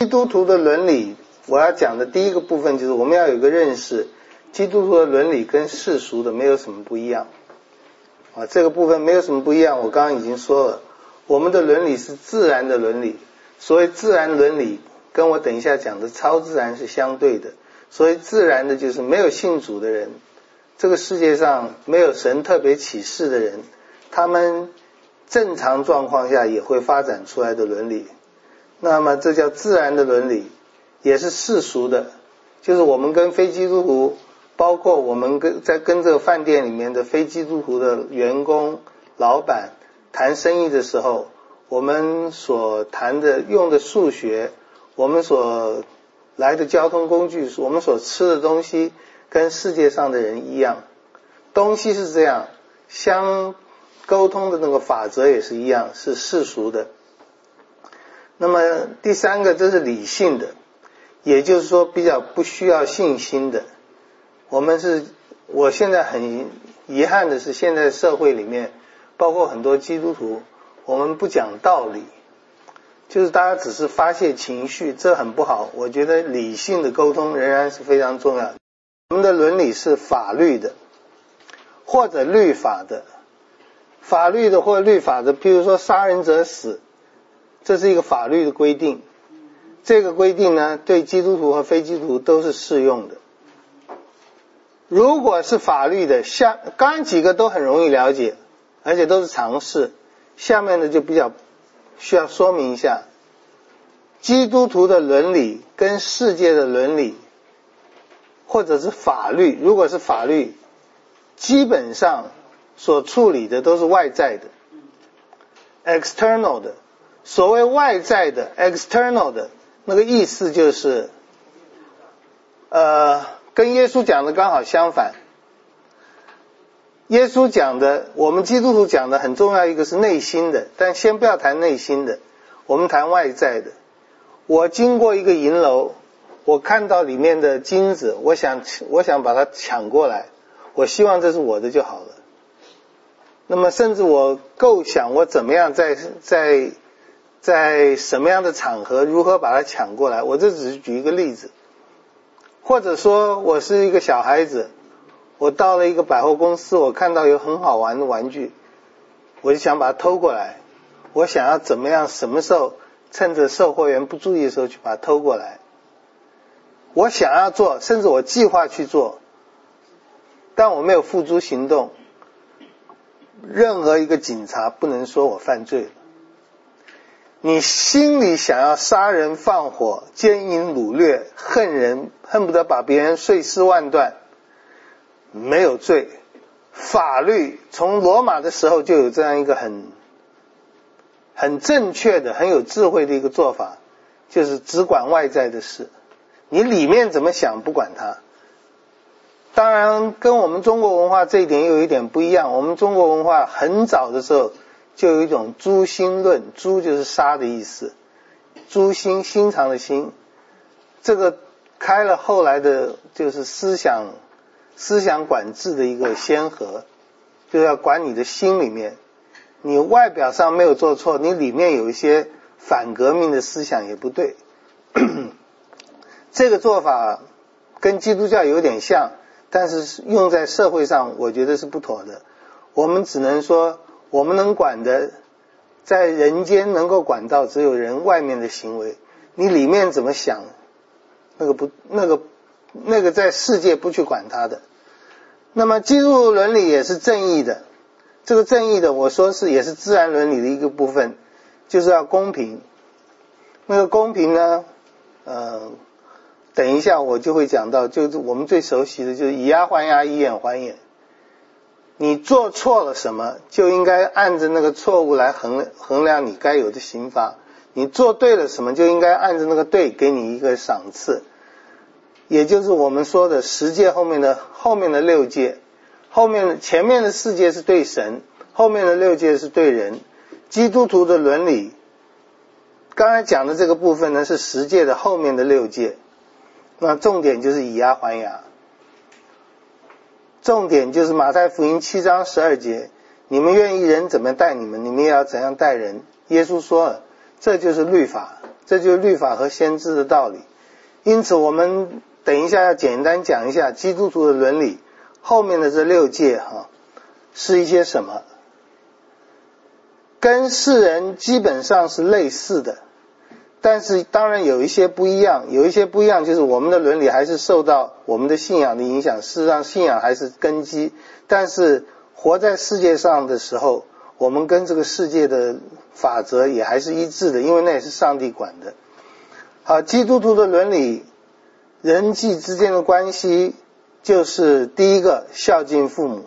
基督徒的伦理，我要讲的第一个部分就是我们要有一个认识，基督徒的伦理跟世俗的没有什么不一样这个部分没有什么不一样。我刚刚已经说了，我们的伦理是自然的伦理，所谓自然伦理跟我等一下讲的超自然是相对的。所谓自然的就是没有信主的人，这个世界上没有神特别启示的人，他们正常状况下也会发展出来的伦理，那么这叫自然的伦理。也是世俗的，就是我们跟非基督徒，包括我们跟这个饭店里面的非基督徒的员工老板谈生意的时候，我们所谈的用的数学，我们所来的交通工具，我们所吃的东西跟世界上的人一样，东西是这样，相沟通的那个法则也是一样，是世俗的。那么第三个，这是理性的，也就是说比较不需要信心的。我现在很遗憾的是，现在社会里面包括很多基督徒，我们不讲道理，就是大家只是发泄情绪，这很不好。我觉得理性的沟通仍然是非常重要的。我们的伦理是法律的或者律法的，法律的或律法的，譬如说杀人者死，这是一个法律的规定，这个规定呢对基督徒和非基督徒都是适用的。如果是法律的，刚才几个都很容易了解，而且都是常识，下面的就比较需要说明一下。基督徒的伦理跟世界的伦理或者是法律，如果是法律，基本上所处理的都是外在的 external 的。所谓外在的 external 的那个意思就是跟耶稣讲的刚好相反。耶稣讲的，我们基督徒讲的很重要一个是内心的，但先不要谈内心的，我们谈外在的。我经过一个银楼，我看到里面的金子，我想把它抢过来，我希望这是我的就好了。那么甚至我构想我怎么样在什么样的场合如何把它抢过来，我这只是举一个例子。或者说我是一个小孩子，我到了一个百货公司，我看到有很好玩的玩具，我就想把它偷过来，我想要怎么样什么时候趁着售货员不注意的时候去把它偷过来。我想要做，甚至我计划去做，但我没有付诸行动，任何一个警察不能说我犯罪了。你心里想要杀人放火、奸淫掳掠、恨人，恨不得把别人碎尸万段，没有罪。法律从罗马的时候就有这样一个很正确的、很有智慧的一个做法，就是只管外在的事，你里面怎么想不管它。当然跟我们中国文化这一点有一点不一样，我们中国文化很早的时候就有一种诛心论，诛就是杀的意思，诛心，心肠的心，这个开了后来的就是思想管制的一个先河，就要管你的心里面，你外表上没有做错，你里面有一些反革命的思想也不对。这个做法跟基督教有点像，但是用在社会上我觉得是不妥的。我们只能说我们能管的，在人间能够管到只有人外面的行为，你里面怎么想，那个在世界不去管它的。那么基督伦理也是正义的，这个正义的我说是也是自然伦理的一个部分，就是要公平。那个公平呢等一下我就会讲到，就是我们最熟悉的就是以牙还牙，以眼还眼。你做错了什么，就应该按着那个错误来衡量你该有的刑罚，你做对了什么，就应该按着那个对给你一个赏赐。也就是我们说的十诫后面的六诫，前面的四诫是对神，后面的六诫是对人。基督徒的伦理刚才讲的这个部分呢，是十诫的后面的六诫，那重点就是以牙还牙，重点就是马太福音7章12节，你们愿意人怎么待你们，你们也要怎样待人。耶稣说了，这就是律法， 这就是律法和先知的道理。因此我们等一下要简单讲一下基督徒的伦理，后面的这6诫是一些什么，跟世人基本上是类似的，但是当然有一些不一样，就是我们的伦理还是受到我们的信仰的影响，事实上信仰还是根基，但是活在世界上的时候，我们跟这个世界的法则也还是一致的，因为那也是上帝管的。好，基督徒的伦理，人际之间的关系，就是第一个孝敬父母。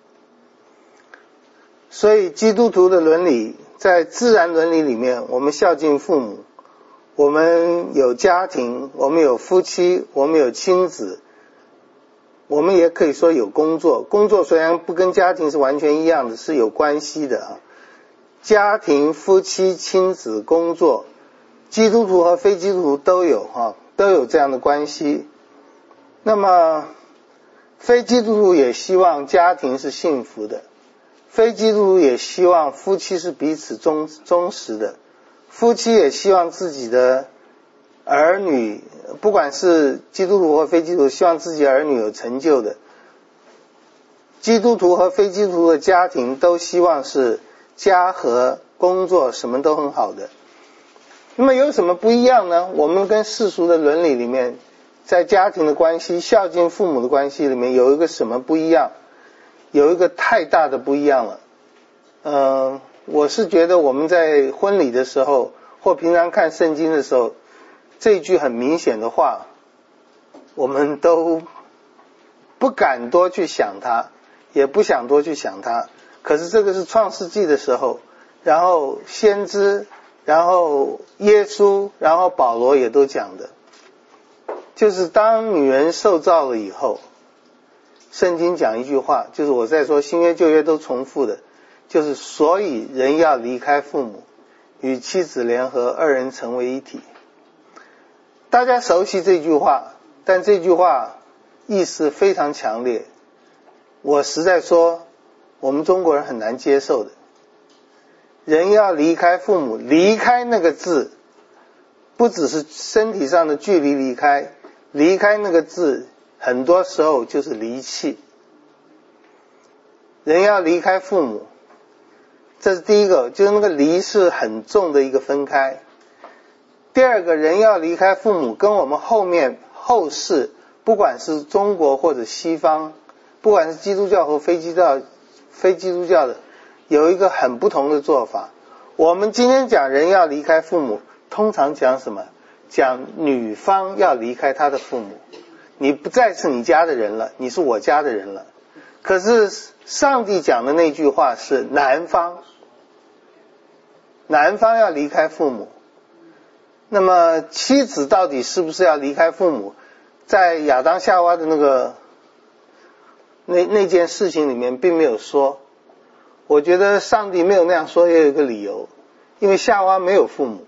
所以基督徒的伦理，在自然伦理里面，我们孝敬父母，我们有家庭，我们有夫妻，我们有亲子，我们也可以说有工作。工作虽然不跟家庭是完全一样的，是有关系的家庭、夫妻、亲子、工作，基督徒和非基督徒都有这样的关系。那么非基督徒也希望家庭是幸福的，非基督徒也希望夫妻是彼此忠实的，夫妻也希望自己的儿女，不管是基督徒或非基督徒，希望自己儿女有成就的。基督徒和非基督徒的家庭都希望是家和工作什么都很好的。那么有什么不一样呢？我们跟世俗的伦理里面，在家庭的关系、孝敬父母的关系里面有一个什么不一样？有一个太大的不一样了。我是觉得我们在婚礼的时候或平常看圣经的时候，这句很明显的话我们都不敢多去想它，也不想多去想它。可是这个是创世纪的时候，然后先知，然后耶稣，然后保罗也都讲的，就是当女人受造了以后，圣经讲一句话，就是我在说新约旧约都重复的，就是所以人要离开父母，与妻子联合，二人成为一体。大家熟悉这句话，但这句话意思非常强烈，我实在说我们中国人很难接受的。人要离开父母，离开那个字不只是身体上的距离离开，离开那个字很多时候就是离弃。人要离开父母，这是第一个，就是那个离是很重的一个分开。第二个，人要离开父母，跟我们后世不管是中国或者西方，不管是基督教和非基督教的，有一个很不同的做法。我们今天讲人要离开父母，通常讲什么？讲女方要离开她的父母，你不再是你家的人了，你是我家的人了。可是上帝讲的那句话是男方要离开父母。那么妻子到底是不是要离开父母，在亚当夏娃的那件事情里面并没有说。我觉得上帝没有那样说也有一个理由，因为夏娃没有父母，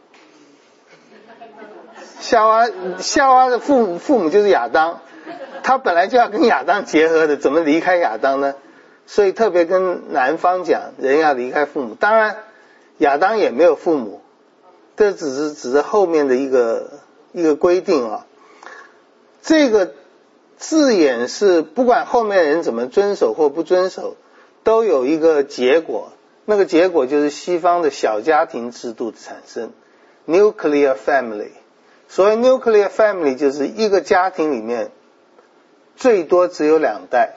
夏娃的父母就是亚当，他本来就要跟亚当结合的，怎么离开亚当呢？所以特别跟男方讲人要离开父母。当然亚当也没有父母，这只是后面的一个规定啊。这个字眼是不管后面的人怎么遵守或不遵守，都有一个结果，那个结果就是西方的小家庭制度的产生， nuclear family。 所谓 nuclear family 就是一个家庭里面最多只有2代，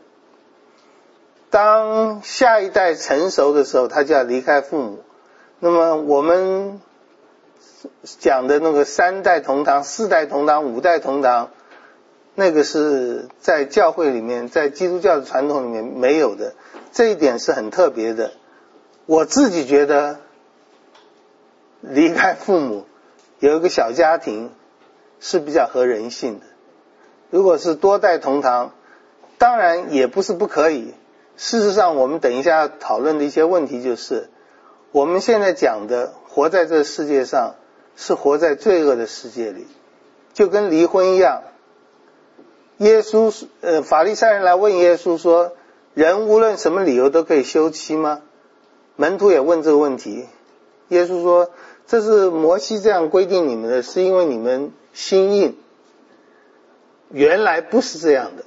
当下一代成熟的时候他就要离开父母。那么我们讲的那个3代同堂、4代同堂、5代同堂，那个是在教会里面，在基督教的传统里面没有的，这一点是很特别的。我自己觉得离开父母有一个小家庭是比较合人性的。如果是多代同堂，当然也不是不可以。事实上我们等一下要讨论的一些问题就是，我们现在讲的活在这个世界上是活在罪恶的世界里，就跟离婚一样。法利赛人来问耶稣说，人无论什么理由都可以休妻吗？门徒也问这个问题。耶稣说， 这是摩西这样规定你们的，是因为你们心硬，原来不是这样的。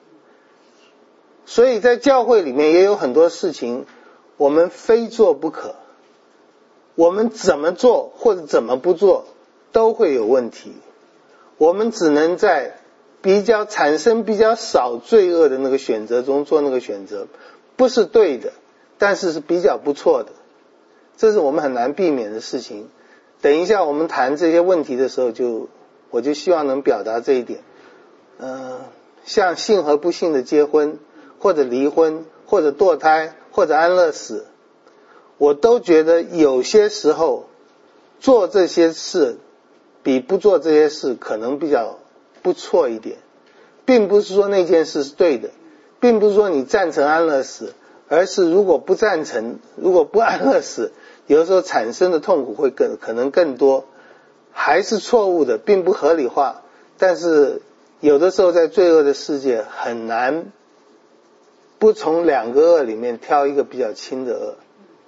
所以在教会里面也有很多事情我们非做不可，我们怎么做或者怎么不做都会有问题，我们只能在产生比较少罪恶的那个选择中做那个选择，不是对的，但是是比较不错的，这是我们很难避免的事情。等一下我们谈这些问题的时候我就希望能表达这一点。像信和不信的结婚或者离婚或者堕胎或者安乐死，我都觉得有些时候做这些事比不做这些事可能比较不错一点，并不是说那件事是对的，并不是说你赞成安乐死，而是如果不赞成，如果不安乐死，有的时候产生的痛苦会可能更多，还是错误的，并不合理化。但是有的时候在罪恶的世界很难不从两个恶里面挑一个比较轻的恶，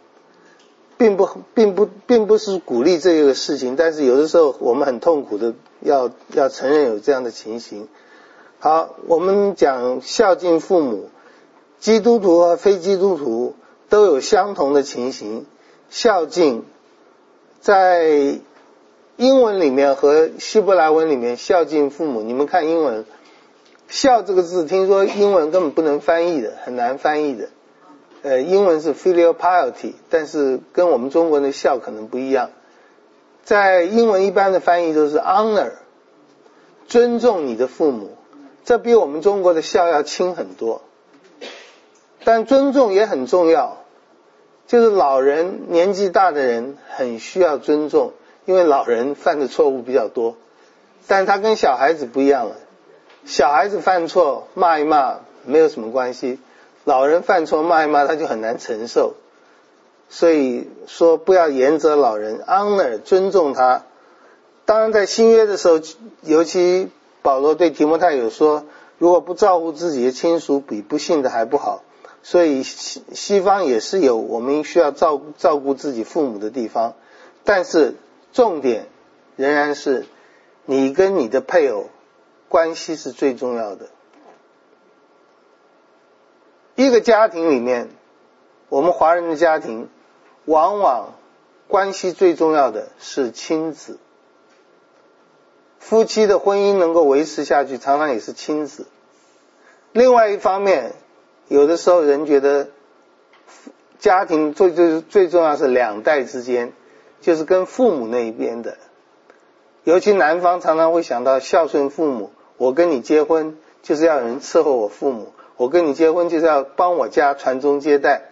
并不是鼓励这个事情，但是有的时候我们很痛苦的要承认有这样的情形。好，我们讲孝敬父母，基督徒和非基督徒都有相同的情形。孝敬在英文里面和希伯来文里面孝敬父母，你们看英文孝这个字听说英文根本不能翻译的，很难翻译的。英文是 filial piety， 但是跟我们中国的孝可能不一样。在英文一般的翻译都是 honor， 尊重你的父母，这比我们中国的孝要轻很多。但尊重也很重要，就是老人年纪大的人很需要尊重，因为老人犯的错误比较多，但他跟小孩子不一样了，小孩子犯错骂一骂没有什么关系，老人犯错骂一骂他就很难承受。所以说不要严责老人， honor 尊重他。当然在新约的时候，尤其保罗对提摩太有说，如果不照顾自己的亲属比不信的还不好。所以西方也是有我们需要照顾自己父母的地方，但是重点仍然是你跟你的配偶关系是最重要的。一个家庭里面，我们华人的家庭往往关系最重要的是亲子，夫妻的婚姻能够维持下去常常也是亲子。另外一方面，有的时候人觉得家庭最重要是两代之间，就是跟父母那一边的，尤其南方常常会想到孝顺父母，我跟你结婚就是要有人伺候我父母，我跟你结婚就是要帮我家传宗接代，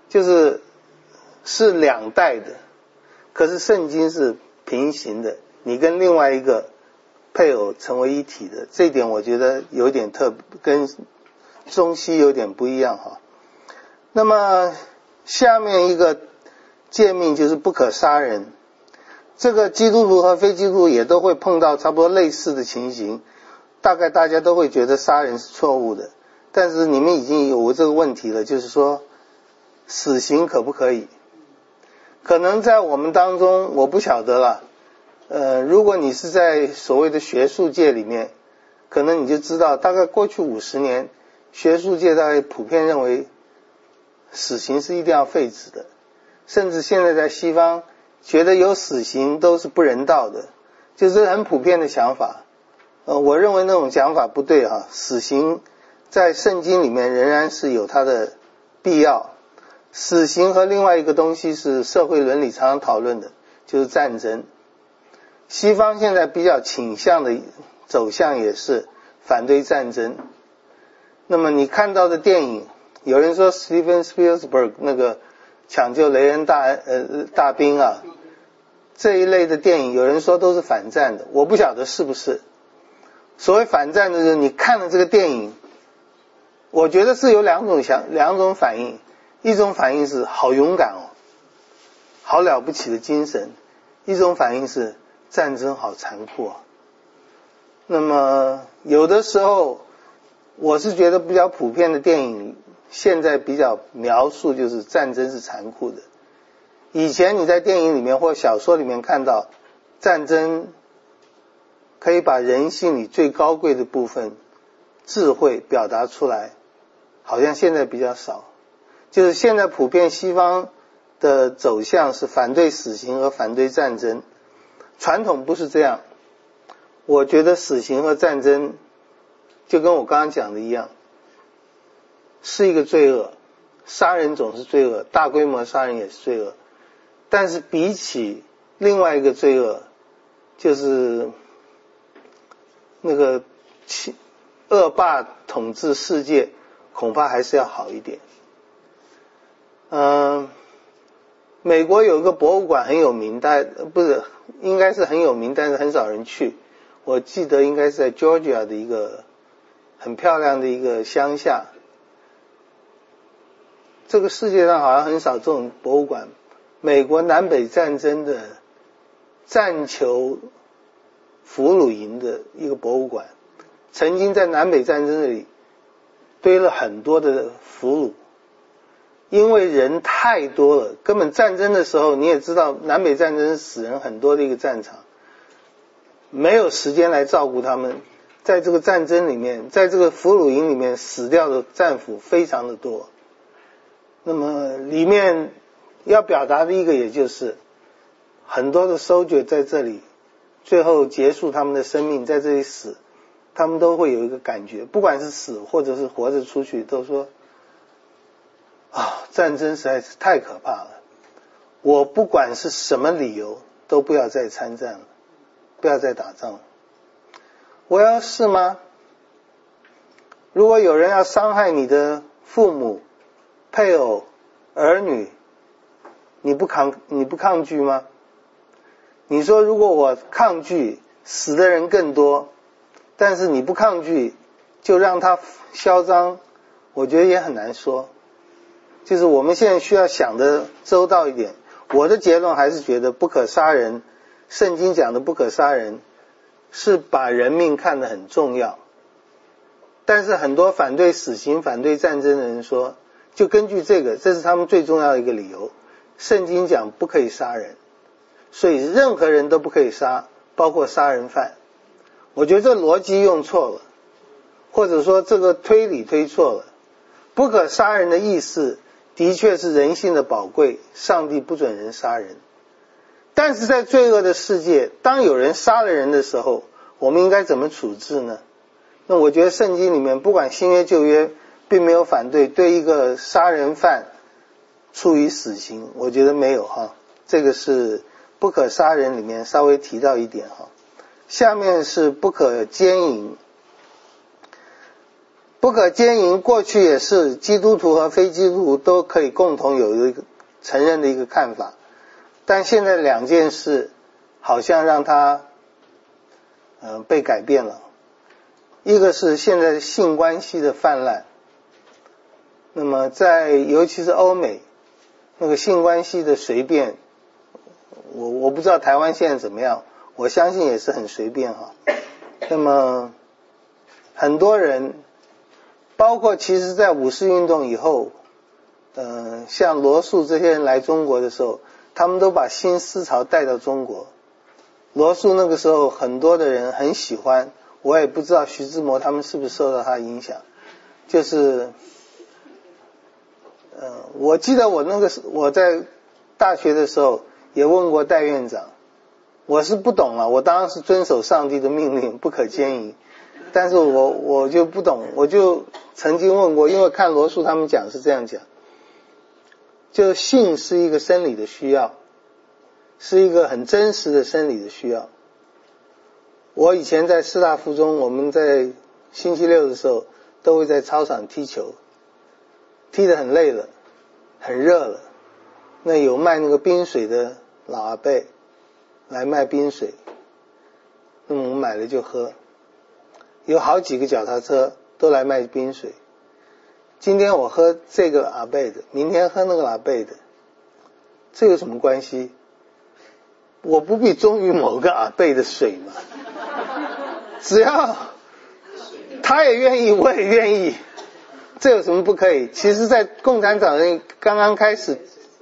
是两代的。可是圣经是平行的，你跟另外一个配偶成为一体的，这一点我觉得有点跟中西有点不一样哈。那么下面一个诫命就是不可杀人，这个基督徒和非基督徒也都会碰到差不多类似的情形，大概大家都会觉得杀人是错误的，但是你们已经有这个问题了，就是说死刑可不可以？可能在我们当中我不晓得了，如果你是在所谓的学术界里面，可能你就知道大概过去50年学术界大概普遍认为死刑是一定要废止的，甚至现在在西方觉得有死刑都是不人道的，就是很普遍的想法。我认为那种讲法不对啊，死刑在圣经里面仍然是有它的必要。死刑和另外一个东西是社会伦理常常讨论的，就是战争。西方现在比较倾向的走向也是反对战争。那么你看到的电影，有人说 Steven Spielberg 那个抢救雷恩大兵啊，这一类的电影有人说都是反战的，我不晓得是不是。所谓反战的就是你看了这个电影，我觉得是有两种反应，一种反应是好勇敢哦，好了不起的精神，一种反应是战争好残酷啊。那么有的时候我是觉得比较普遍的电影现在比较描述就是战争是残酷的， 以前你在电影里面或小说里面看到战争可以把人性里最高贵的部分智慧表达出来，好像现在比较少。就是现在普遍西方的走向是反对死刑和反对战争，传统不是这样。我觉得死刑和战争就跟我刚刚讲的一样，是一个罪恶，杀人总是罪恶，大规模杀人也是罪恶，但是比起另外一个罪恶，就是那个恶霸统治世界，恐怕还是要好一点。美国有一个博物馆很有名，应该是很有名，但是很少人去。我记得应该是在 Georgia 的一个很漂亮的一个乡下。这个世界上好像很少这种博物馆。美国南北战争的战囚俘虏营的一个博物馆，曾经在南北战争那里堆了很多的俘虏，因为人太多了，根本战争的时候你也知道，南北战争是死人很多的一个战场，没有时间来照顾他们。在这个战争里面，在这个俘虏营里面死掉的战俘非常的多。那么里面要表达的一个，也就是很多的 soldier 在这里最后结束他们的生命，在这里死，他们都会有一个感觉，不管是死或者是活着出去，都说战争实在是太可怕了，我不管是什么理由都不要再参战了，不要再打仗了。我要是吗？如果有人要伤害你的父母、配偶、儿女，你不抗拒吗？你说如果我抗拒，死的人更多，但是你不抗拒，就让他嚣张，我觉得也很难说。就是我们现在需要想的周到一点。我的结论还是觉得不可杀人，圣经讲的不可杀人是把人命看得很重要。但是很多反对死刑、反对战争的人说，就根据这个，这是他们最重要的一个理由，圣经讲不可以杀人，所以任何人都不可以杀，包括杀人犯。我觉得这逻辑用错了，或者说这个推理推错了。不可杀人的意思的确是人性的宝贵，上帝不准人杀人。但是在罪恶的世界，当有人杀了人的时候，我们应该怎么处置呢？那我觉得圣经里面不管新约旧约并没有反对对一个杀人犯处以死刑，我觉得没有哈。这个是不可杀人里面稍微提到一点哈。下面是不可奸淫。不可奸淫过去也是基督徒和非基督徒都可以共同有一个承认的一个看法，但现在两件事好像让它被改变了。一个是现在性关系的泛滥，那么尤其是欧美那个性关系的随便，我不知道台湾现在怎么样，我相信也是很随便哈。那么很多人包括其实在五四运动以后，像罗素这些人来中国的时候，他们都把新思潮带到中国。罗素那个时候很多的人很喜欢，我也不知道徐志摩他们是不是受到他影响。就是我记得我在大学的时候也问过戴院长，我是不懂啊，我当然是遵守上帝的命令，不可奸淫。但是我就不懂，我就曾经问过，因为看罗素他们讲是这样讲，就性是一个生理的需要，是一个很真实的生理的需要。我以前在师大附中，我们在星期六的时候都会在操场踢球，踢得很累了，很热了，那有卖那个冰水的老阿伯来卖冰水，那么我们买了就喝，有好几个脚踏车都来卖冰水。今天我喝这个阿伯的，明天喝那个阿伯的，这有什么关系？我不必忠于某个阿伯的水嘛，只要他也愿意，我也愿意，这有什么不可以？其实在共产党人刚刚开始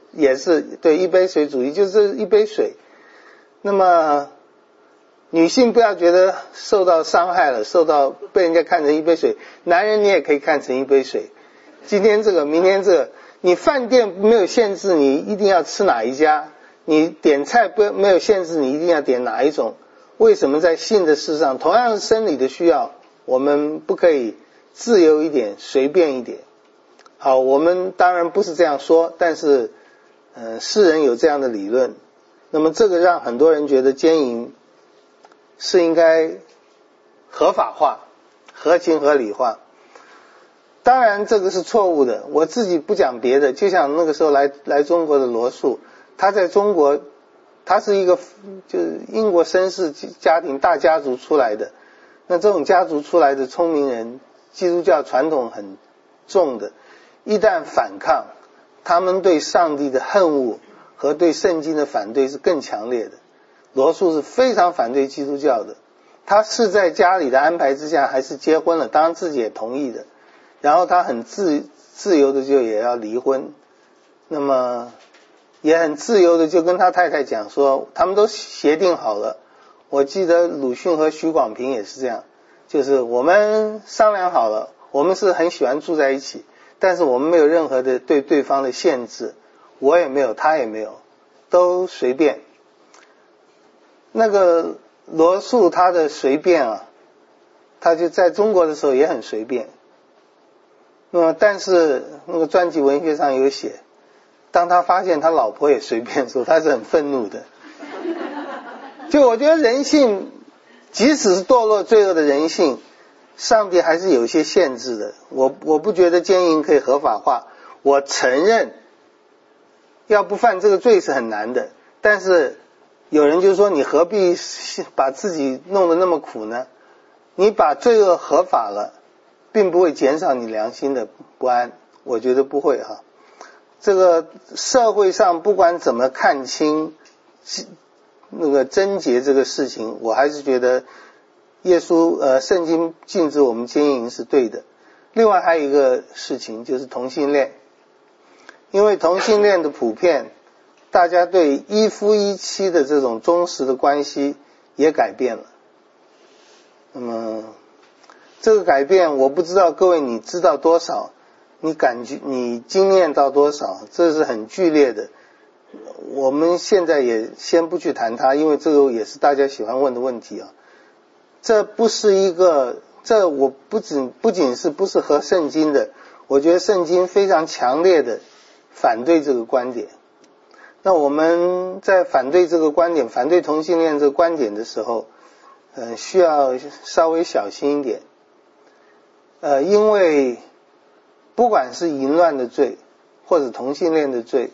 也是对一杯水主义，就是一杯水。那么女性不要觉得受到伤害了，受到被人家看成一杯水，男人你也可以看成一杯水。今天这个明天这个，你饭店没有限制你一定要吃哪一家，你点菜没有限制你一定要点哪一种。为什么在性的事上，同样是生理的需要，我们不可以自由一点，随便一点？好，我们当然不是这样说，但是世人有这样的理论。那么这个让很多人觉得奸淫是应该合法化、合情合理化。当然这个是错误的，我自己不讲别的，就像那个时候来中国的罗素，他在中国，他是一个就是英国绅士家庭大家族出来的，那这种家族出来的聪明人，基督教传统很重的，一旦反抗，他们对上帝的恨恶和对圣经的反对是更强烈的。罗素是非常反对基督教的，他是在家里的安排之下还是结婚了，当然自己也同意的，然后他很自由的就也要离婚，那么也很自由的就跟他太太讲说，他们都协定好了。我记得鲁迅和许广平也是这样，就是我们商量好了，我们是很喜欢住在一起，但是我们没有任何的对对方的限制，我也没有，他也没有，都随便。那个罗素他的随便啊，他就在中国的时候也很随便。那么但是那个传记文学上有写，当他发现他老婆也随便的时候，他是很愤怒的。就我觉得人性，即使是堕落罪恶的人性，上帝还是有一些限制的。我不觉得奸淫可以合法化，我承认要不犯这个罪是很难的，但是有人就说你何必把自己弄得那么苦呢？你把罪恶合法了，并不会减少你良心的不安，我觉得不会哈。这个社会上不管怎么看清那个贞洁这个事情，我还是觉得耶稣圣经禁止我们奸淫是对的。另外还有一个事情就是同性恋，因为同性恋的普遍，大家对一夫一妻的这种忠实的关系也改变了。那么这个改变我不知道各位你知道多少，你感觉你经验到多少，这是很剧烈的。我们现在也先不去谈它，因为这个也是大家喜欢问的问题啊。这不是一个，这我不仅是不是合圣经的，我觉得圣经非常强烈的反对这个观点。那我们在反对这个观点，反对同性恋这个观点的时候，需要稍微小心一点。因为不管是淫乱的罪或者同性恋的罪，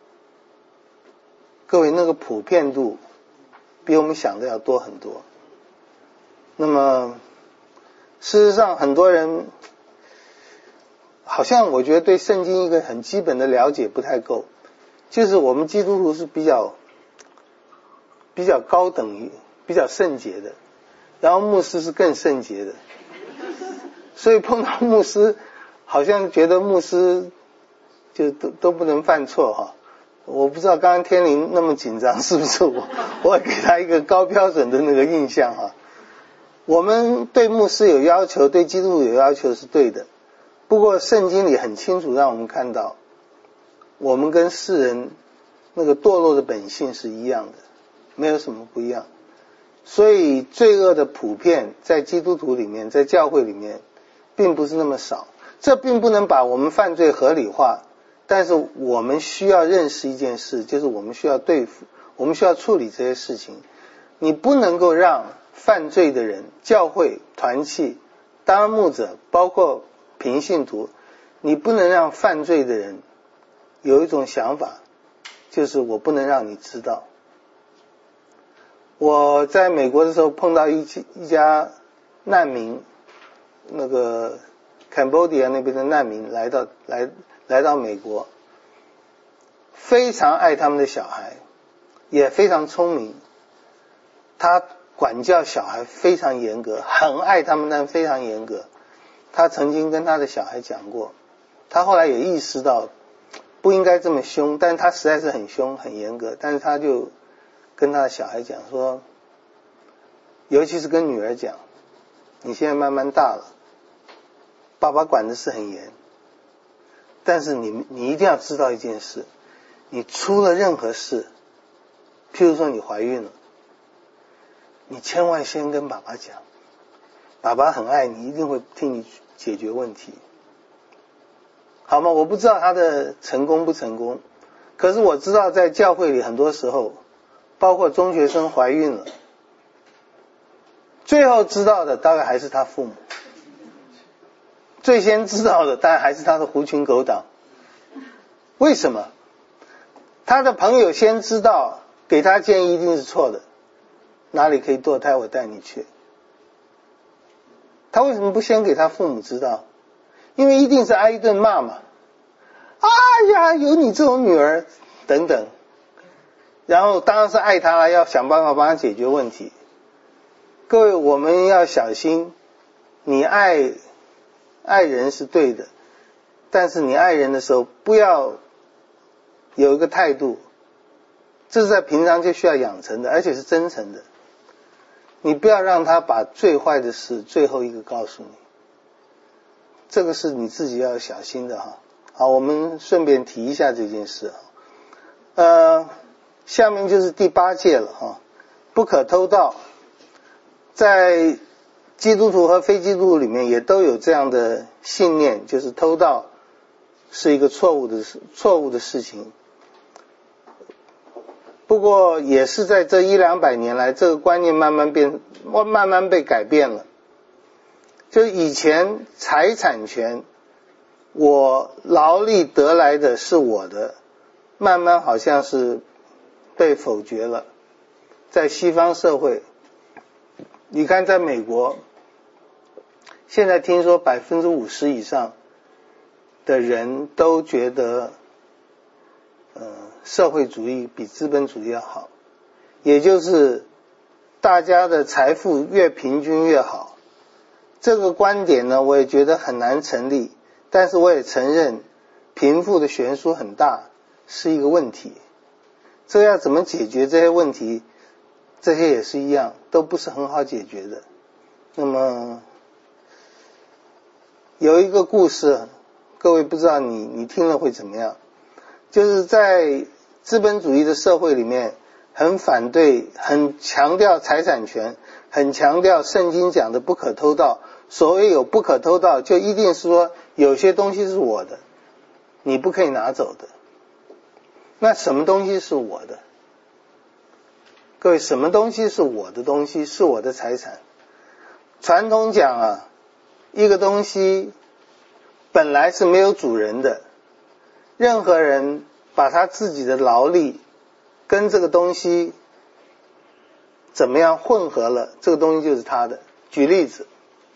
各位那个普遍度比我们想的要多很多。那么事实上很多人好像我觉得对圣经一个很基本的了解不太够，就是我们基督徒是比较高等比较圣洁的，然后牧师是更圣洁的，所以碰到牧师好像觉得牧师就都不能犯错哈。我不知道刚刚天林那么紧张是不是我给他一个高标准的那个印象哈。我们对牧师有要求，对基督徒有要求是对的，不过圣经里很清楚让我们看到，我们跟世人那个堕落的本性是一样的，没有什么不一样。所以罪恶的普遍在基督徒里面，在教会里面并不是那么少，这并不能把我们犯罪合理化，但是我们需要认识一件事，就是我们需要对付，我们需要处理这些事情。你不能够让犯罪的人，教会团契当然牧者包括平信徒，你不能让犯罪的人有一种想法，就是我不能让你知道。我在美国的时候碰到一家难民，那个 Cambodia 那边的难民来到美国，非常爱他们的小孩，也非常聪明，他管教小孩非常严格，很爱他们但非常严格。他曾经跟他的小孩讲过，他后来也意识到不应该这么凶，但他实在是很凶很严格，但是他就跟他的小孩讲说，尤其是跟女儿讲，你现在慢慢大了，爸爸管的是很严，但是你一定要知道一件事，你出了任何事，譬如说你怀孕了，你千万先跟爸爸讲，爸爸很爱你，一定会替你解决问题，好吗？我不知道他的成功不成功，可是我知道在教会里很多时候，包括中学生怀孕了，最后知道的大概还是他父母，最先知道的当然还是他的狐群狗党。为什么？他的朋友先知道，给他建议一定是错的，哪里可以堕胎我带你去。他为什么不先给他父母知道？因为一定是挨一顿骂嘛，哎呀有你这种女儿等等，然后当然是爱他了，要想办法帮他解决问题。各位，我们要小心，你爱人是对的，但是你爱人的时候不要有一个态度，这是在平常就需要养成的，而且是真诚的。你不要让他把最坏的事最后一个告诉你，这个是你自己要小心的哈。好，我们顺便提一下这件事下面就是第8戒了哈，不可偷盗。在基督徒和非基督徒里面也都有这样的信念，就是偷盗是一个错误的事情。不过也是在这100-200年来，这个观念慢慢被改变了。就是以前财产权，我劳力得来的是我的，慢慢好像是被否决了。在西方社会，你看在美国，现在听说50%以上的人都觉得社会主义比资本主义要好，也就是大家的财富越平均越好。这个观点呢，我也觉得很难成立，但是我也承认贫富的悬殊很大是一个问题。这要怎么解决这些问题，这些也是一样，都不是很好解决的。那么有一个故事，各位不知道你听了会怎么样，就是在资本主义的社会里面，很反对，很强调财产权，很强调圣经讲的不可偷盗。所谓有不可偷盗，就一定是说有些东西是我的，你不可以拿走的。那什么东西是我的？各位，什么东西是我的东西，是我的财产？传统讲一个东西本来是没有主人的，任何人把他自己的劳力跟这个东西怎么样混合了，这个东西就是他的。举例子，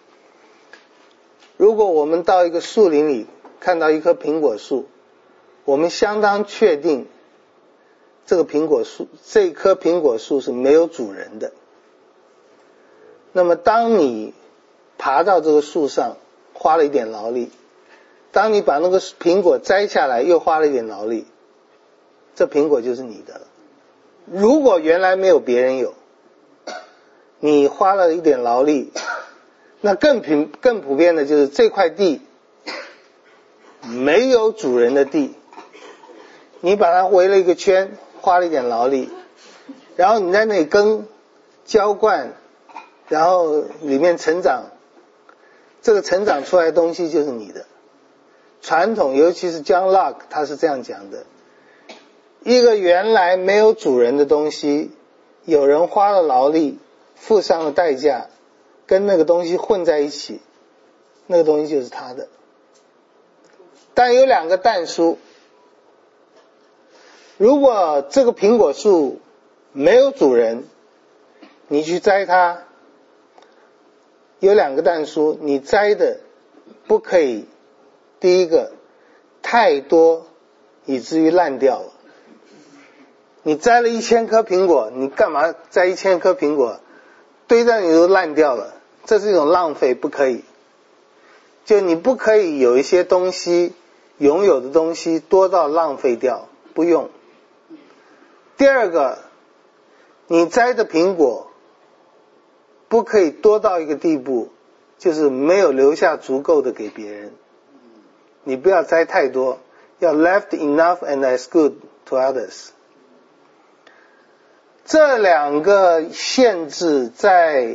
如果我们到一个树林里看到一棵苹果树，我们相当确定这棵苹果树是没有主人的。那么当你爬到这个树上花了一点劳力，当你把那个苹果摘下来又花了一点劳力，这苹果就是你的了。如果原来没有别人有，你花了一点劳力，那更普遍的就是这块地没有主人的地，你把它围了一个圈，花了一点劳力，然后你在那里耕浇灌，然后里面成长，这个成长出来的东西就是你的。传统尤其是 John Locke 他是这样讲的，一个原来没有主人的东西，有人花了劳力付上了代价，跟那个东西混在一起，那个东西就是他的。但有2个但书，如果这个苹果树没有主人，你去摘它，有2个但书，你摘的不可以，第一个太多以至于烂掉了。你摘了1000颗苹果，你干嘛摘1000颗苹果堆在那里都烂掉了，这是一种浪费，不可以。就你不可以有一些东西拥有的东西多到浪费掉，不用。第二个，你摘的苹果不可以多到一个地步，就是没有留下足够的给别人。你不要摘太多，要 left enough and as good to others。 这两个限制在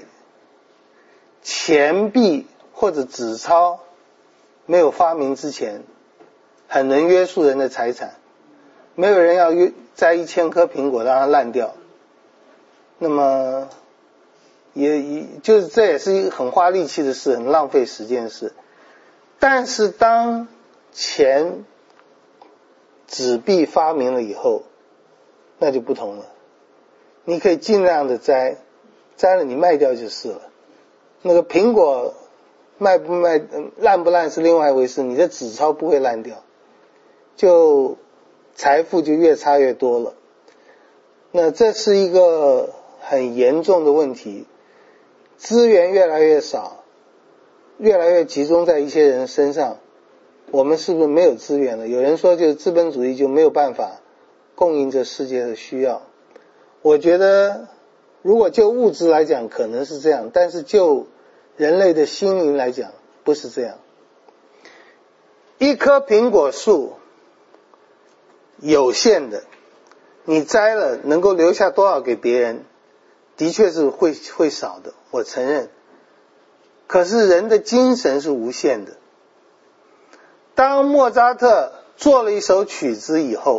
钱币或者纸钞没有发明之前很能约束人的财产。没有人要摘1000颗苹果让它烂掉，那么就是这也是一个很花力气的事，很浪费时间的事。但是当钱纸币发明了以后，那就不同了。你可以尽量的摘，摘了你卖掉就是了。那个苹果卖不卖烂不烂是另外一回事，你的纸钞不会烂掉，就财富就越差越多了。那这是一个很严重的问题，资源越来越少，越来越集中在一些人身上，我们是不是没有资源了？有人说就是资本主义就没有办法供应这世界的需要。我觉得如果就物质来讲可能是这样，但是就人类的心灵来讲不是这样。一棵苹果树有限的，你摘了能够留下多少给别人，的确是会少的，我承认。可是人的精神是无限的。当莫扎特做了一首曲子以后，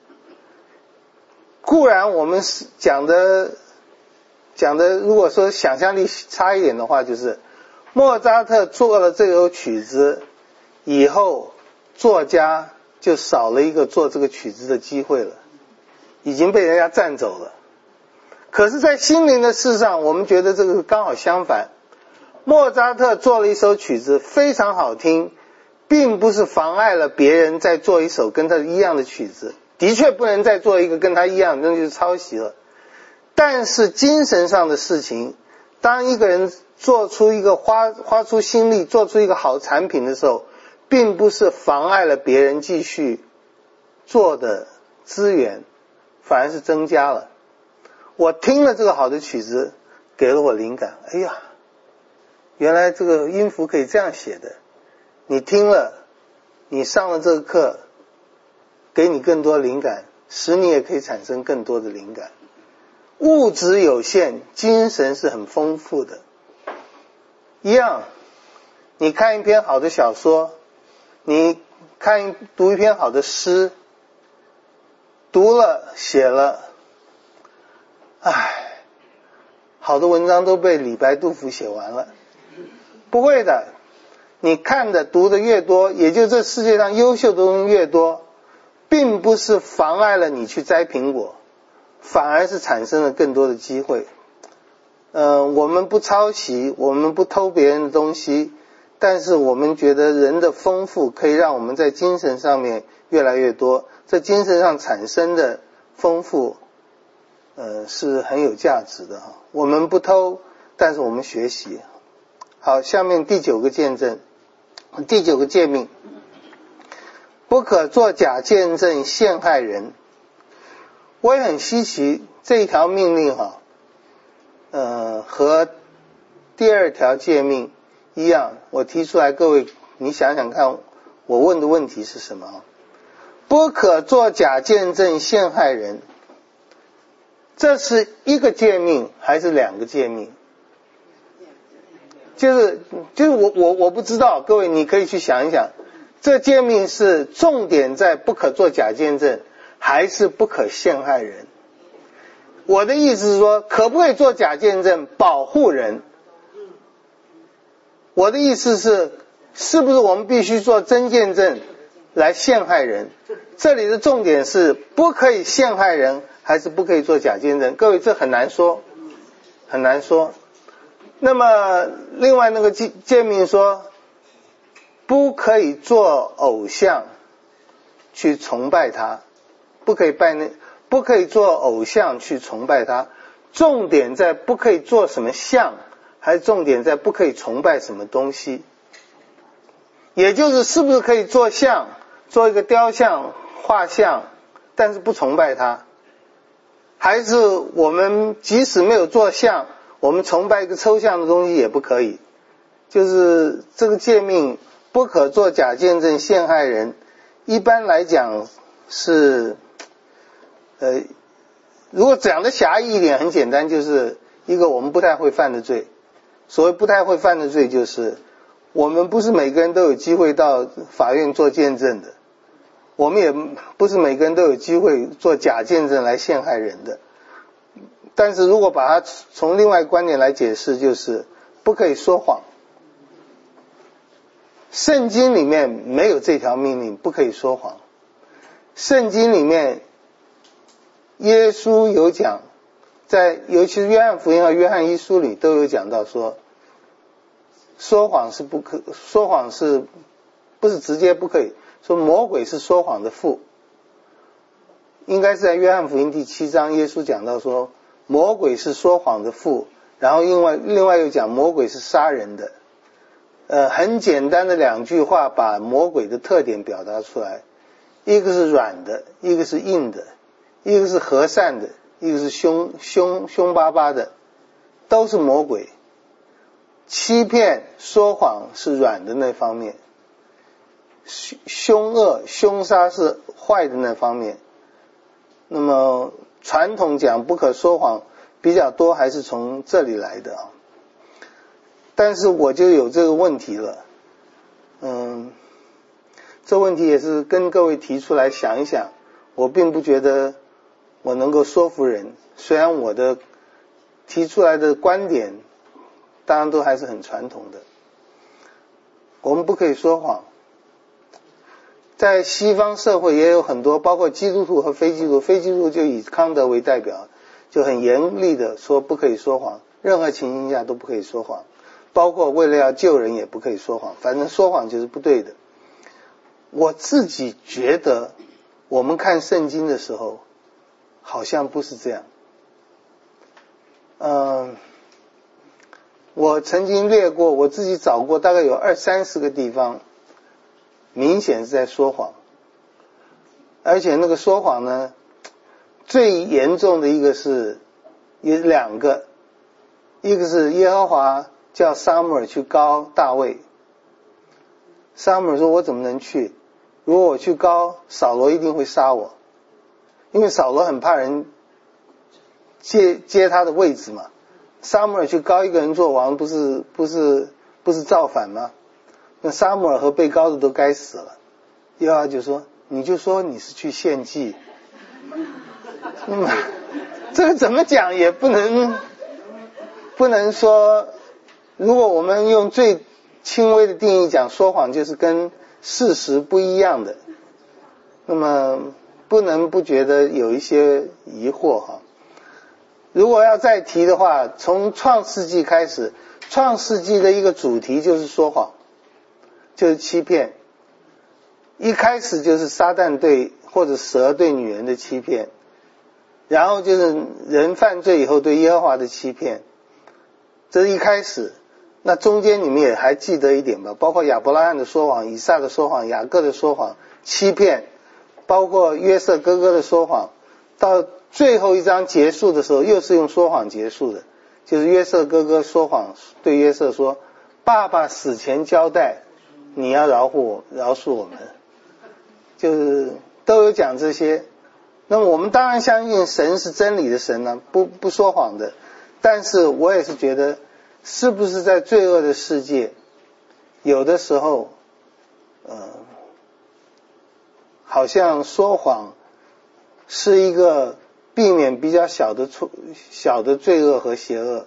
固然我们讲的如果说想象力差一点的话，就是莫扎特做了这首曲子以后，作家就少了一个做这个曲子的机会了，已经被人家占走了。可是在心灵的事上，我们觉得这个刚好相反。莫扎特做了一首曲子非常好听，并不是妨碍了别人再做一首跟他一样的曲子，的确不能再做一个跟他一样的，那就是抄袭了。但是精神上的事情，当一个人做出一个花出心力做出一个好产品的时候，并不是妨碍了别人继续做的资源，反而是增加了。我听了这个好的曲子，给了我灵感，哎呀，原来这个音符可以这样写的。你听了，你上了这个课，给你更多灵感，使你也可以产生更多的灵感。物质有限，精神是很丰富的。一样，你看一篇好的小说，你读一篇好的诗，读了写了，好的文章都被李白杜甫写完了。不会的，你看的读的越多，也就这世界上优秀的东西越多，并不是妨碍了你去摘苹果，反而是产生了更多的机会。我们不抄袭，我们不偷别人的东西，但是我们觉得人的丰富可以让我们在精神上面越来越多，这精神上产生的丰富是很有价值的。我们不偷，但是我们学习。好，下面第9个见证，第9个诫命，不可作假见证陷害人。我也很稀奇，这一条命令和第2条诫命一样，我提出来，各位你想想看，我问的问题是什么？不可作假见证陷害人，这是一个诫命还是2个诫命？就是我不知道，各位你可以去想一想，这诫命是重点在不可作假见证，还是不可陷害人？我的意思是说，可不可以做假见证保护人？我的意思是不是我们必须做真见证来陷害人？这里的重点是不可以陷害人，还是不可以做假见证？各位，这很难说，很难说。那么另外那个诫命说，不可以做偶像去崇拜他，不可以做偶像去崇拜他。重点在不可以做什么像，还是重点在不可以崇拜什么东西？也就是是不是可以做像， 做一个雕像、画像，但是不崇拜它？还是我们即使没有做像，我们崇拜一个抽象的东西也不可以？就是这个诫命不可作假见证陷害人，一般来讲是如果讲的狭义一点，很简单，就是一个我们不太会犯的罪。所谓不太会犯的罪，就是我们不是每个人都有机会到法院做见证的，我们也不是每个人都有机会做假见证来陷害人的。但是如果把它从另外观点来解释，就是不可以说谎。圣经里面没有这条命令，不可以说谎。圣经里面耶稣有讲，尤其是约翰福音和约翰一书里都有讲到说谎是不是直接不可以，说魔鬼是说谎的父。应该是在约翰福音第7章，耶稣讲到说魔鬼是说谎的父，然后另外又讲魔鬼是杀人的。很简单的2句话把魔鬼的特点表达出来，一个是软的，一个是硬的，一个是和善的，一个是凶巴巴的，都是魔鬼。欺骗说谎是软的那方面，凶恶凶杀是坏的那方面。那么传统讲不可说谎比较多还是从这里来的。但是我就有这个问题了，这问题也是跟各位提出来想一想。我并不觉得我能够说服人，虽然我的提出来的观点当然都还是很传统的。我们不可以说谎，在西方社会也有很多，包括基督徒和非基督徒，非基督徒就以康德为代表，就很严厉的说不可以说谎，任何情形下都不可以说谎，包括为了要救人也不可以说谎，反正说谎就是不对的。我自己觉得我们看圣经的时候好像不是这样。我曾经略过，我自己找过大概有20-30个地方明显是在说谎，而且那个说谎呢，最严重的一个是有2个，一个是耶和华叫撒母耳去膏大卫，撒母耳说我怎么能去，如果我去膏扫罗一定会杀我，因为扫罗很怕人接他的位置嘛。撒母耳去膏一个人做王，不是造反吗？那撒母耳和被膏的都该死了。耶和华就说你就说你是去献祭，那么这个怎么讲也不能说，如果我们用最轻微的定义讲，说谎就是跟事实不一样的，那么不能不觉得有一些疑惑哈。如果要再提的话，从创世纪开始，创世纪的一个主题就是说谎，就是欺骗。一开始就是撒旦或者蛇对女人的欺骗，然后就是人犯罪以后对耶和华的欺骗，这是一开始。那中间你们也还记得一点吧，包括亚伯拉罕的说谎，以撒的说谎，雅各的说谎，欺骗，包括约瑟哥哥的说谎，到最后一章结束的时候又是用说谎结束的，就是约瑟哥哥说谎，对约瑟说爸爸死前交代你要饶恕我们，就是都有讲这些。那么我们当然相信神是真理的神呢，不说谎的，但是我也是觉得是不是在罪恶的世界有的时候好像说谎是一个避免比较小的罪恶和邪恶，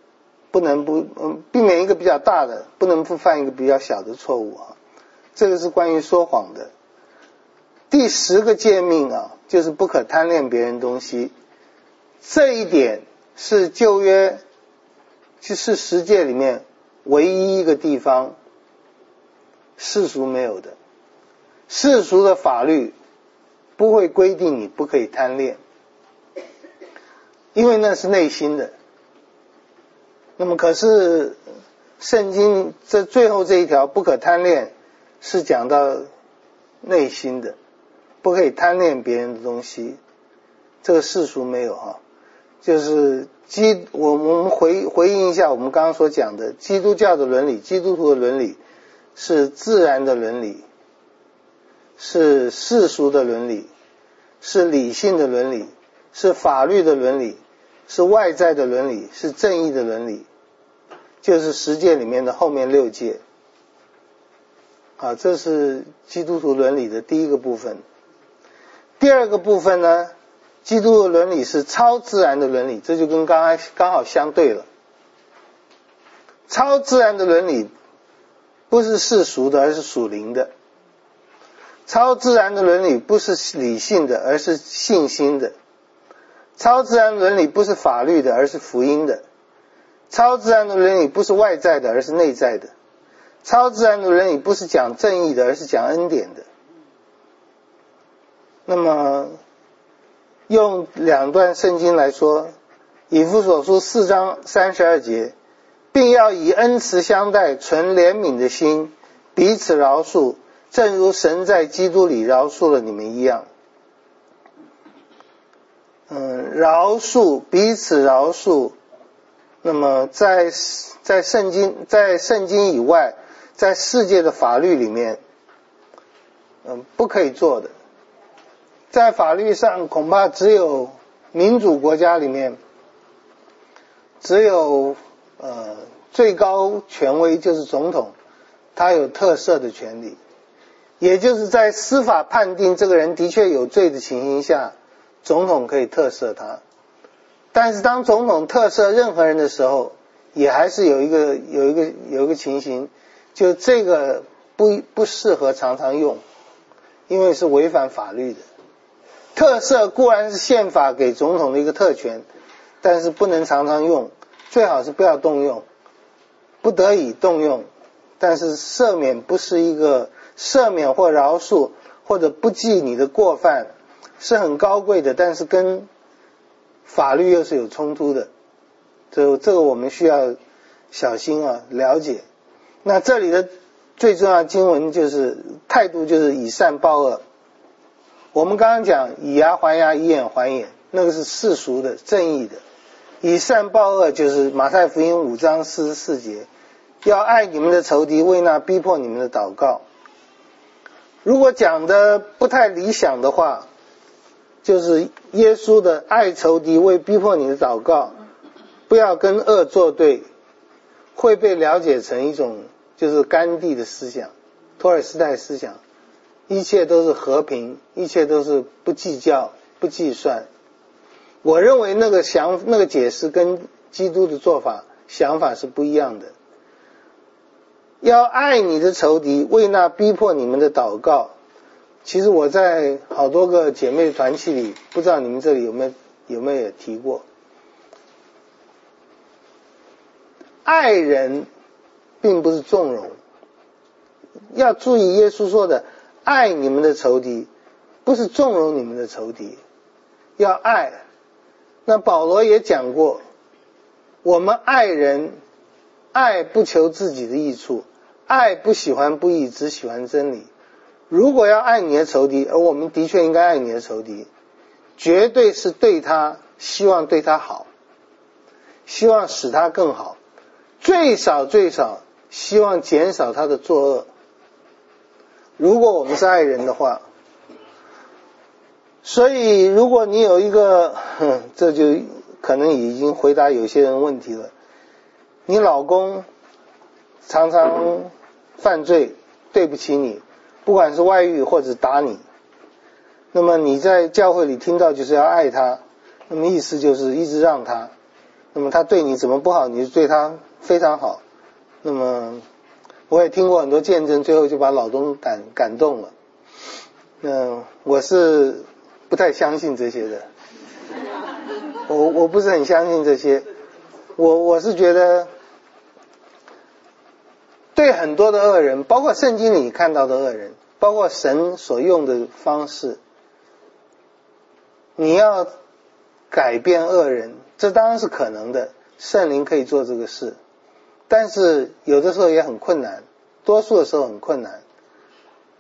避免一个比较大的，不能不犯一个比较小的错误啊。这个是关于说谎的。第10个诫命啊，就是不可贪恋别人东西。这一点是旧约是10诫里面唯一一个地方世俗没有的。世俗的法律不会规定你不可以贪恋，因为那是内心的。那么可是圣经这最后这一条不可贪恋是讲到内心的，不可以贪恋别人的东西，这个世俗没有哈。就是我们回应一下我们刚刚所讲的基督教的伦理，基督徒的伦理是自然的伦理，是世俗的伦理，是理性的伦理，是法律的伦理，是外在的伦理，是正义的伦理，就是十诫里面的后面6诫。这是基督徒伦理的第一个部分。第二个部分呢，基督的伦理是超自然的伦理，这就跟刚好相对了。超自然的伦理不是世俗的，而是属灵的。超自然的伦理不是理性的，而是信心的。超自然伦理不是法律的，而是福音的。超自然的伦理不是外在的，而是内在的。超自然的伦理不是讲正义的，而是讲恩典的。那么用2段圣经来说，以弗所书4章32节，并要以恩慈相待，存怜悯的心，彼此饶恕，正如神在基督里饶恕了你们一样。饶恕，彼此饶恕，那么在圣经以外，在世界的法律里面不可以做的。在法律上恐怕只有民主国家里面只有最高权威就是总统，他有特赦的权利，也就是在司法判定这个人的确有罪的情形下，总统可以特赦他。但是当总统特赦任何人的时候，也还是有一个情形，就这个不适合常常用，因为是违反法律的。特赦固然是宪法给总统的一个特权，但是不能常常用，最好是不要动用，不得已动用。但是赦免不是一个赦免或饶恕或者不记你的过犯是很高贵的，但是跟法律又是有冲突的，这个我们需要小心了解。那这里的最重要的经文就是态度，就是以善报恶。我们刚刚讲以牙还牙，以眼还眼，那个是世俗的正义的。以善报恶就是马太福音5章44节，要爱你们的仇敌，为那逼迫你们的祷告。如果讲的不太理想的话，就是耶稣的爱仇敌，为逼迫你的祷告，不要跟恶作对，会被了解成一种就是甘地的思想，托尔斯泰思想，一切都是和平，一切都是不计较不计算。我认为那个解释跟基督的做法想法是不一样的。要爱你的仇敌，为那逼迫你们的祷告。其实我在好多个姐妹团契里，不知道你们这里有没有也提过，爱人并不是纵容。要注意耶稣说的爱你们的仇敌，不是纵容你们的仇敌，要爱。那保罗也讲过，我们爱人，爱不求自己的益处，爱不喜欢不义，只喜欢真理。如果要爱你的仇敌，而我们的确应该爱你的仇敌，绝对是对他希望对他好，希望使他更好，最少希望减少他的作恶。如果我们是爱人的话，所以如果你有一个这就可能已经回答有些人问题了，你老公常常犯罪对不起你，不管是外遇或者打你，那么你在教会里听到就是要爱他，那么意思就是一直让他，那么他对你怎么不好，你就对他非常好。那么我也听过很多见证，最后就把老公感动了。我是不太相信这些的，我不是很相信这些。我是觉得对很多的恶人，包括圣经里看到的恶人，包括神所用的方式，你要改变恶人，这当然是可能的，圣灵可以做这个事，但是有的时候也很困难，多数的时候很困难。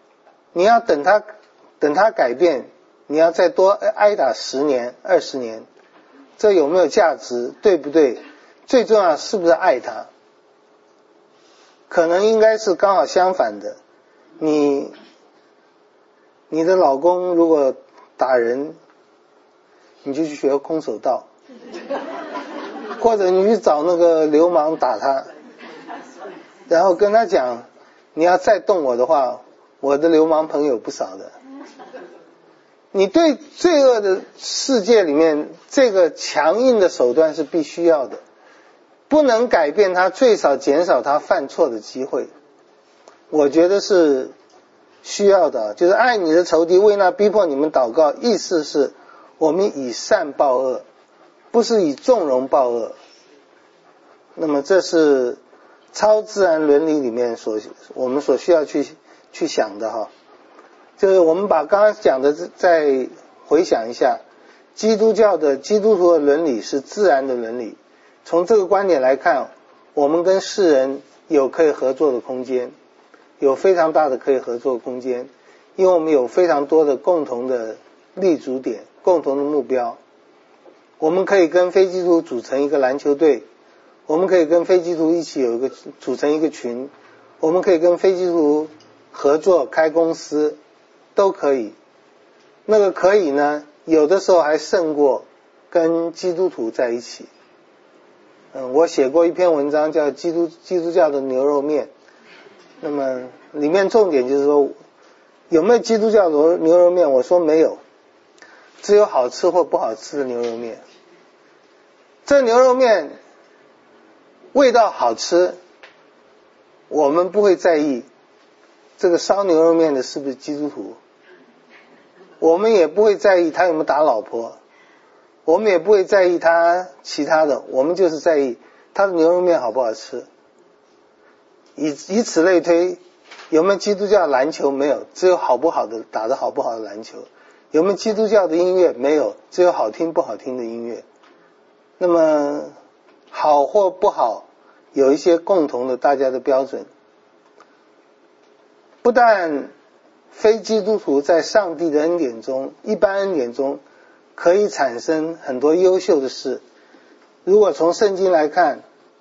你要等他改变，你要再多挨打10年20年，这有没有价值，对不对？最重要是不是爱他？可能应该是刚好相反的，你的老公如果打人，你就去学空手道，或者你去找那个流氓打他，然后跟他讲，你要再动我的话，我的流氓朋友不少的。你对罪恶的世界里面，这个强硬的手段是必须要的，不能改变他，最少减少他犯错的机会。我觉得是需要的，就是爱你的仇敌，为那逼迫你们祷告，意思是我们以善报恶，不是以纵容报恶。那么这是超自然伦理里面我们所需要去想的哈。就是我们把刚刚讲的再回想一下，基督徒的伦理是自然的伦理。从这个观点来看，我们跟世人有可以合作的空间，有非常大的可以合作的空间，因为我们有非常多的共同的立足点，共同的目标。我们可以跟非基督徒组成一个篮球队，我们可以跟非基督徒一起组成一个群，我们可以跟非基督徒合作开公司，都可以。那个可以呢，有的时候还胜过跟基督徒在一起。我写过一篇文章叫基督教的牛肉面，那么里面重点就是说，有没有基督教的牛肉面？我说没有，只有好吃或不好吃的牛肉面。这牛肉面味道好吃，我们不会在意这个烧牛肉面的是不是基督徒，我们也不会在意他有没有打老婆，我们也不会在意他其他的，我们就是在意他的牛肉面好不好吃。以此类推，有没有基督教的篮球？没有，只有打得好不好的篮球。有没有基督教的音乐？没有，只有好听不好听的音乐。那么好或不好，有一些共同的大家的标准。不但非基督徒在上帝的恩典中，一般恩典中可以产生很多优秀的事。如果从圣经来看，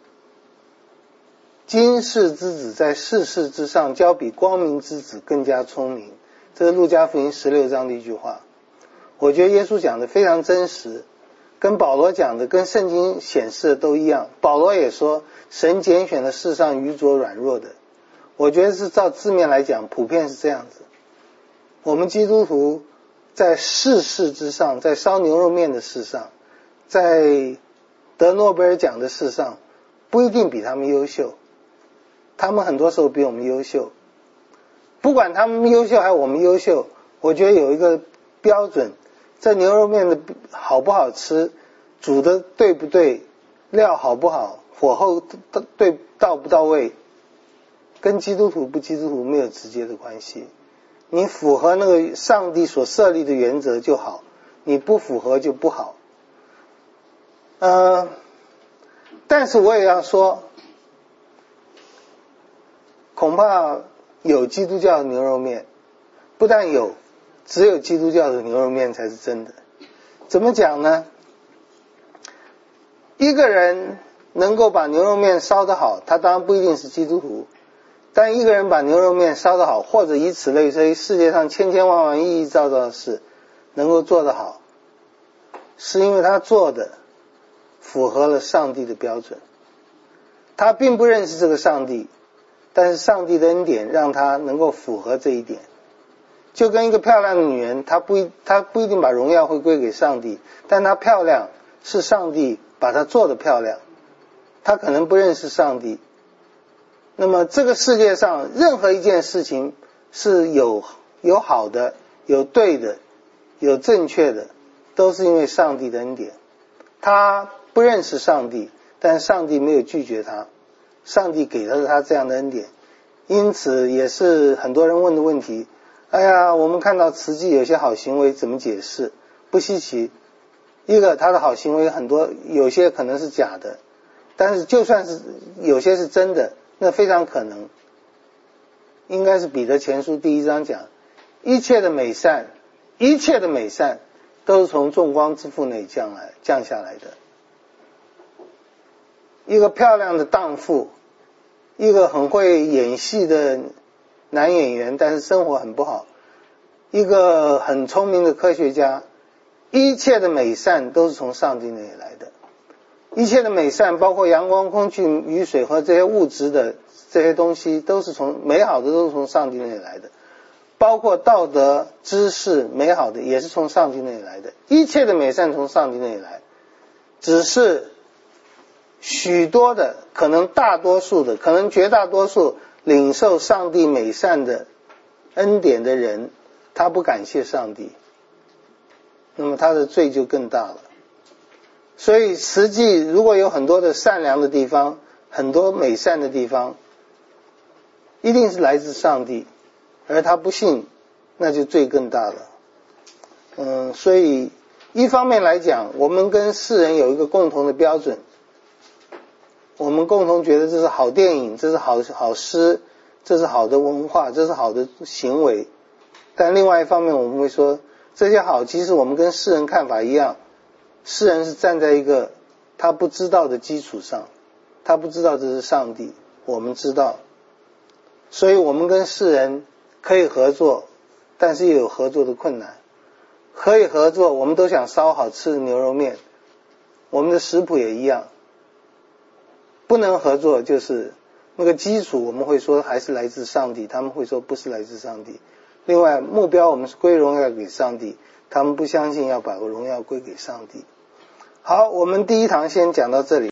今世之子在世事之上，交比光明之子更加聪明，这是路加福音16章的一句话。我觉得耶稣讲的非常真实，跟保罗讲的跟圣经显示的都一样。保罗也说神拣选了世上愚拙软弱的，我觉得是照字面来讲普遍是这样子。我们基督徒在世事之上，在烧牛肉面的事上，在得诺贝尔奖的事上，不一定比他们优秀，他们很多时候比我们优秀。不管他们优秀还是我们优秀，我觉得有一个标准，这牛肉面的好不好吃，煮的对不对，料好不好，火候到不到位，跟基督徒不基督徒没有直接的关系。你符合那个上帝所设立的原则就好，你不符合就不好。但是我也要说，恐怕有基督教的牛肉面，不但有，只有基督教的牛肉面才是真的。怎么讲呢？一个人能够把牛肉面烧得好，他当然不一定是基督徒，但一个人把牛肉面烧得好，或者以此类推，世界上千千万万亿亿兆兆的事能够做得好，是因为他做的符合了上帝的标准。他并不认识这个上帝，但是上帝的恩典让他能够符合这一点。就跟一个漂亮的女人，她不一定把荣耀会归给上帝，但她漂亮是上帝把她做得漂亮，她可能不认识上帝。那么这个世界上任何一件事情是有好的，有对的，有正确的，都是因为上帝的恩典。他不认识上帝，但上帝没有拒绝他，上帝给了他这样的恩典。因此也是很多人问的问题，哎呀，我们看到慈济有些好行为怎么解释？不稀奇，一个他的好行为很多，有些可能是假的，但是就算是有些是真的，那非常可能应该是彼得前书第1章讲， 一切的美善，一切的美善都是从众光之父那里降下来的。一个漂亮的荡妇，一个很会演戏的男演员，但是生活很不好，一个很聪明的科学家，一切的美善都是从上帝那里来的。一切的美善包括阳光、空气、雨水和这些物质的这些东西，都是从美好的都是从上帝那里来的，包括道德、知识，美好的也是从上帝那里来的。一切的美善从上帝那里来，只是许多的，可能大多数的，可能绝大多数领受上帝美善的恩典的人，他不感谢上帝，那么他的罪就更大了。所以实际如果有很多的善良的地方，很多美善的地方，一定是来自上帝，而他不信，那就罪更大了。所以一方面来讲，我们跟世人有一个共同的标准，我们共同觉得这是好电影，这是好诗，这是好的文化，这是好的行为。但另外一方面我们会说，这些好其实我们跟世人看法一样，世人是站在一个他不知道的基础上，他不知道这是上帝，我们知道，所以我们跟世人可以合作，但是也有合作的困难。可以合作，我们都想烧好吃的牛肉面，我们的食谱也一样。不能合作就是那个基础，我们会说还是来自上帝，他们会说不是来自上帝。另外目标我们是归荣耀给上帝，他们不相信要把荣耀归给上帝。好，我们第一堂先讲到这里。